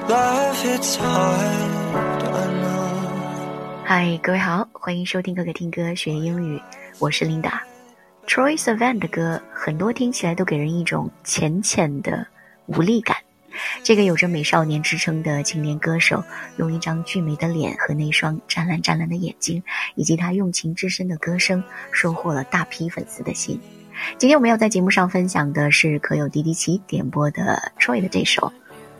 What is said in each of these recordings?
嗨，各位好，欢迎收听哥哥听歌学英语，我是 Linda。Troye Sivan 的歌很多听起来都给人一种浅浅的无力感。这个有着美少年之称的青年歌手，用一张俊美的脸和那双湛蓝湛蓝的眼睛，以及他用情至深的歌声，收获了大批粉丝的心。今天我们要在节目上分享的是可有迪迪奇点播的 Troye 的这首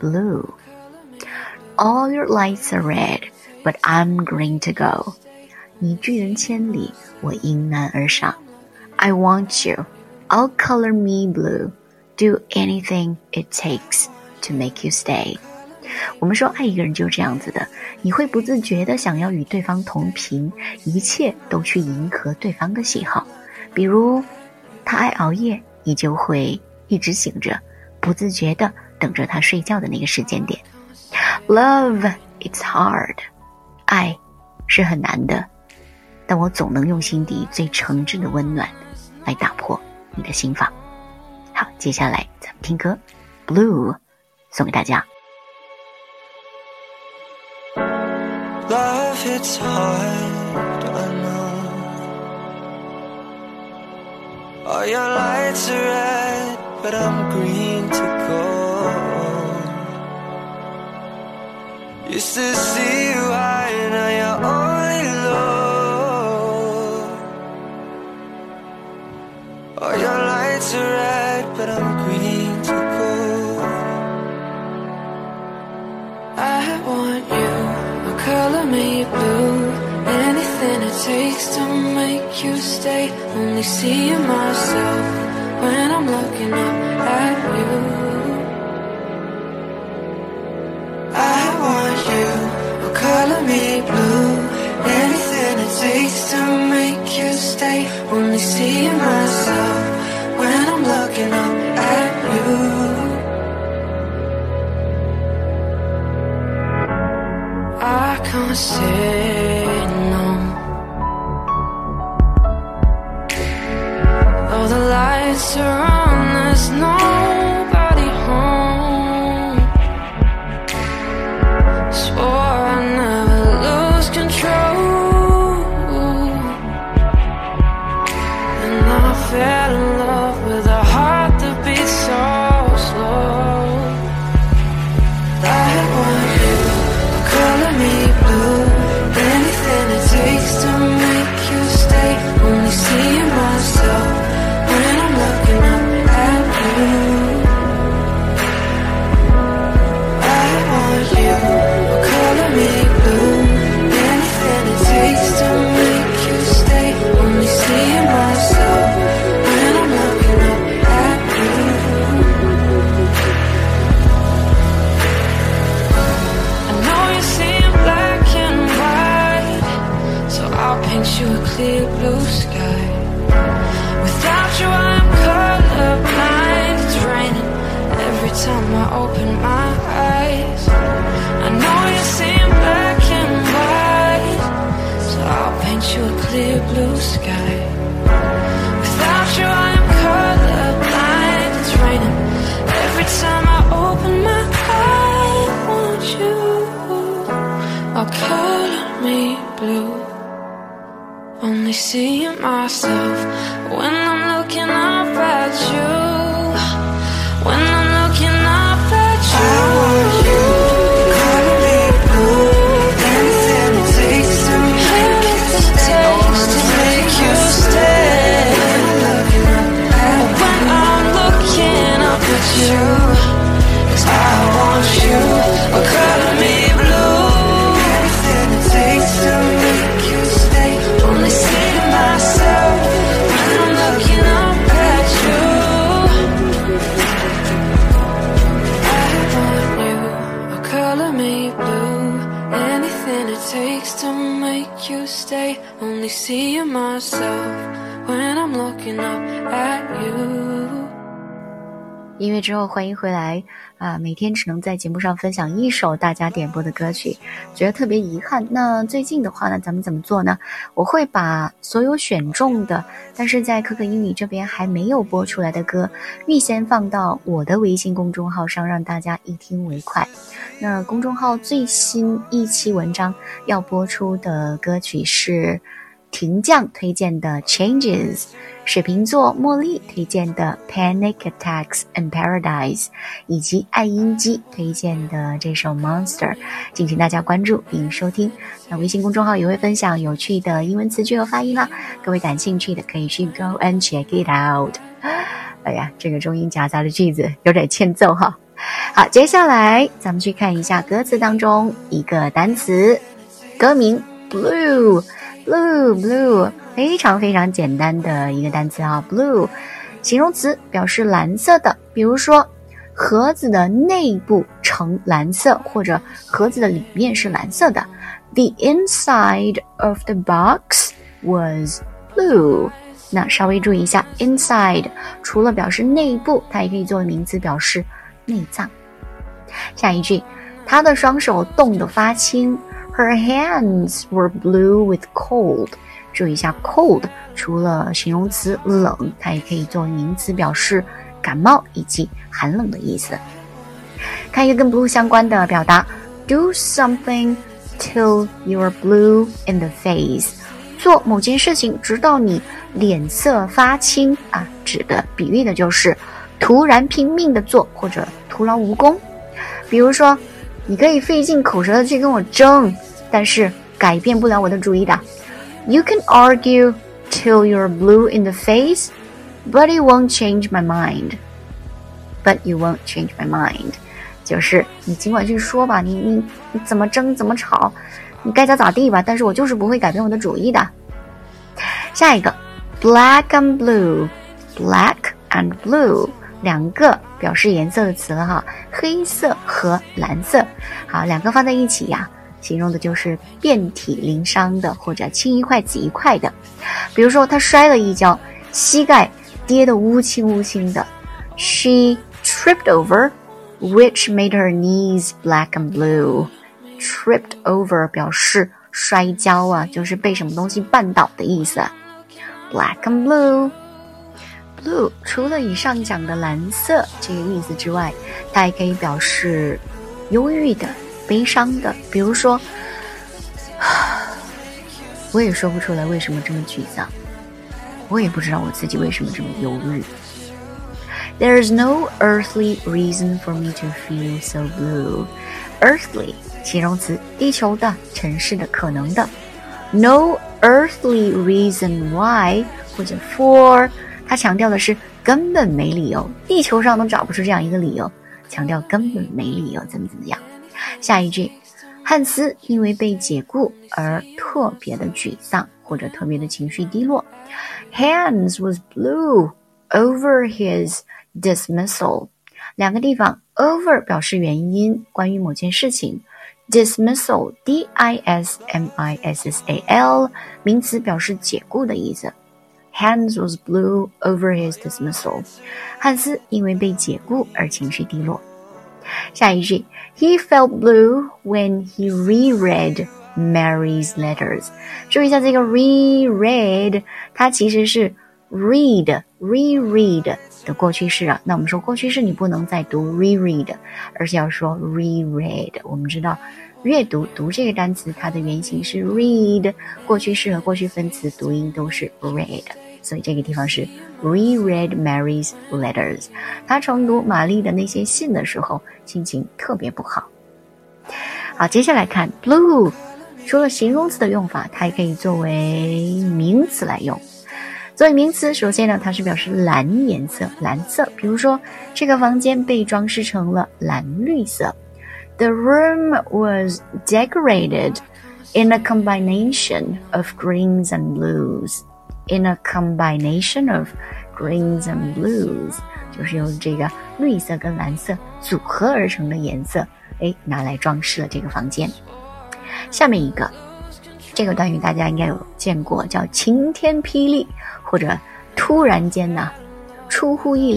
Blue。All your lights are red, but I'm green to go. 你拒人千里，我迎难而上。I want you, I'll color me blue. Do anything it takes to make you stay. 我们说爱一个人就是这样子的，你会不自觉地想要与对方同频，一切都去迎合对方的喜好。比如他爱熬夜，你就会一直醒着，不自觉地等着他睡觉的那个时间点。Love, it's hard. 爱是很难的，但我总能用心底最诚挚的温暖来打破你的心房。好，接下来咱们听歌 Blue 送给大家。 Love, it's hard, I know. All your lights are red, but I'm green to go.Used to see you high, now you're only low. All your lights are red, but I'm green to go. I want you, color me blue. Anything it takes to make you stay. Only seeing myself when I'm looking up at you.Color me blue. Anything it takes to make you stay. Only seeing myself when I'm looking up at you. I can't say no. Though the lights are on, there's nobody home.Fell in love with a heart that beats so slow. I want you, color me blue. Anything it takes to make you stay. Only seeing myself when I'm looking up at you. I want you, color me blue. Anything it takes to make you stay. Only seeing myself.You a clear blue sky. Without you I'm colorblind. It's raining every time I open my eyes. I know you see black and white, so I'll paint you a clear blue sky. Without you I'm colorblind. It's raining every time I open my eyes. I want you, I'll color me blue.Only seeing myself when I'm looking up at you. When I'm looking up at you. I want you, color me blue. Anything it takes to make you stay. When I'm looking up at you. 'Cause I want you, color me blue.Anything it takes to make you stay.Only seeing myself when I'm looking up at you. I want you, color me blue. Anything it takes to make you stay. Only seeing myself when I'm looking up at you. 音乐之后欢迎回来每天只能在节目上分享一首大家点播的歌曲，觉得特别遗憾。那最近的话呢，咱们怎么做呢？我会把所有选中的但是在可可英语这边还没有播出来的歌预先放到我的微信公众号上，让大家一听为快。那公众号最新一期文章要播出的歌曲是婷酱推荐的 Changes， 水瓶座茉莉推荐的 Panic Attacks in Paradise， 以及爱音机推荐的这首 Monster， 敬请大家关注并收听。那微信公众号也会分享有趣的英文词句和发音啦，各位感兴趣的可以去 Go and check it out。 哎呀，这个中英夹杂的句子有点欠揍哈。好，接下来咱们去看一下歌词当中一个单词，歌名 Blue， 非常非常简单的一个单词啊 Blue 形容词表示蓝色的，比如说盒子的内部呈蓝色，或者盒子的里面是蓝色的。 The inside of the box was blue。 那稍微注意一下 inside 除了表示内部，它也可以作为名词表示内脏。下一句，她的双手冻得发青， Her hands were blue with cold。 注意一下 cold 除了形容词冷，它也可以作为名词表示感冒以及寒冷的意思。看一个跟 blue 相关的表达， Do something till you're blue in the face。 做某件事情直到你脸色发青指的比喻的就是突然拼命的做，或者徒劳无功。比如说，你可以费尽口舌的去跟我争，但是改变不了我的主意的。 You can argue till you're blue in the face, but it won't change my mind. But you won't change my mind. 就是你尽管去说吧，你怎么争怎么吵，你该咋地吧，但是我就是不会改变我的主意的。下一个 Black and Blue， Black and Blue两个表示颜色的词了哈，黑色和蓝色。好，两个放在一起呀，形容的就是遍体鳞伤的，或者青一块紫一块的。比如说他摔了一跤，膝盖跌得乌青乌青的。 She tripped over, which made her knees black and blue。 Tripped over 表示摔跤就是被什么东西绊倒的意思。 Black and blue， Blue 除了以上讲的蓝色这个意思之外，它还可以表示忧郁的、悲伤的。比如说，我也说不出来为什么这么沮丧，我也不知道我自己为什么这么忧郁。 There is no earthly reason for me to feel so blue。 Earthly 形容词，地球的、尘世的、可能的。 No earthly reason why 或者 for， 它强调的是根本没理由，地球上都找不出这样一个理由，强调根本没理由怎么样。下一句，汉斯因为被解雇而特别的沮丧，或者特别的情绪低落。 Hans was blue over his dismissal。 两个地方 over 表示原因，关于某件事情。 Dismissal D-I-S-M-I-S-S-A-L 名词表示解雇的意思。 Hans was blue over his dismissal。 汉斯因为被解雇而情绪低落。下一句， He felt blue when he reread Mary's letters。 注意一下这个 reread， 它其实是 reread 的过去式那我们说过去式你不能再读 reread， 而是要说 reread。 我们知道阅读读这个单词它的原型是 read， 过去式和过去分词读音都是 read， 所以这个地方是 reread Mary's letters。 他重读玛丽的那些信的时候心情特别不好。好，接下来看 blue， 除了形容词的用法，它也可以作为名词来用。作为名词，首先呢，它是表示蓝颜色，蓝色。比如说，这个房间被装饰成了蓝绿色。The room was decorated in a combination of greens and blues. In a combination of greens and blues， 就是由这个绿色跟蓝色组合而成的颜色，拿来装饰了这个房间。下面一个，这个短语大家应该有见过，叫晴天霹雳，或者突然间出乎意料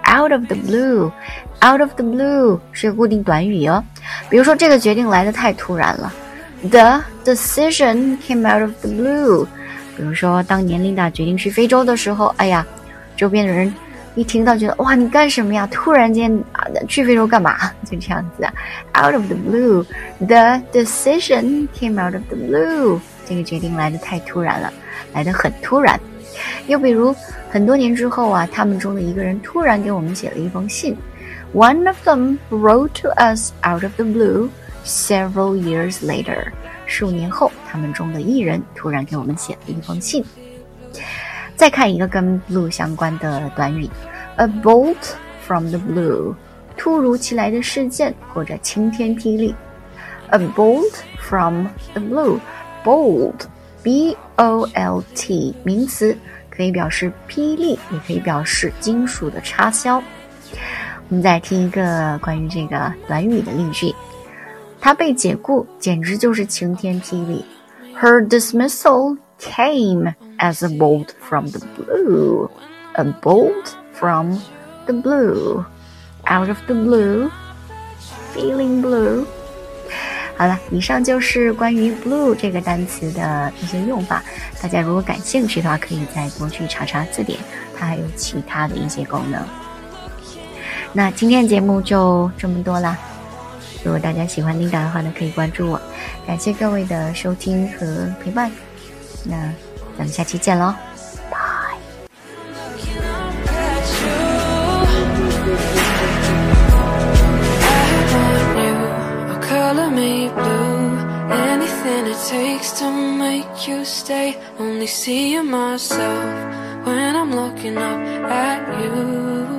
out of the blue， out of the blue 是固定短语哦。比如说这个决定来得太突然了， The decision came out of the blue。比如说当年琳达决定去非洲的时候，哎呀，周边的人一听到觉得哇你干什么呀，突然间去非洲干嘛，就这样子out of the blue， The decision came out of the blue， 这个决定来得太突然了，来得很突然。又比如很多年之后他们中的一个人突然给我们写了一封信， One of them wrote to us out of the blue several years later， 数年后他们中的一人突然给我们写了一封信。再看一个跟 blue 相关的短语， A bolt from the blue， 突如其来的事件或者晴天霹雳。 A bolt from the blue， bolt B-O-L-T 名词，可以表示霹雳，也可以表示金属的插销。我们再听一个关于这个短语的例句，他被解雇简直就是晴天霹雳。 Her dismissal came as a bolt from the blue. A bolt from the blue. Out of the blue. Feeling blue.好了，以上就是关于 blue 这个单词的一些用法，大家如果感兴趣的话可以再多去查查字典，它还有其他的一些功能。那今天的节目就这么多啦，如果大家喜欢琳达的话呢，可以关注我。感谢各位的收听和陪伴，那咱们下期见咯，拜。 Color me blue, anything it takes to make you stay. Only seeing myself when I'm looking up at you.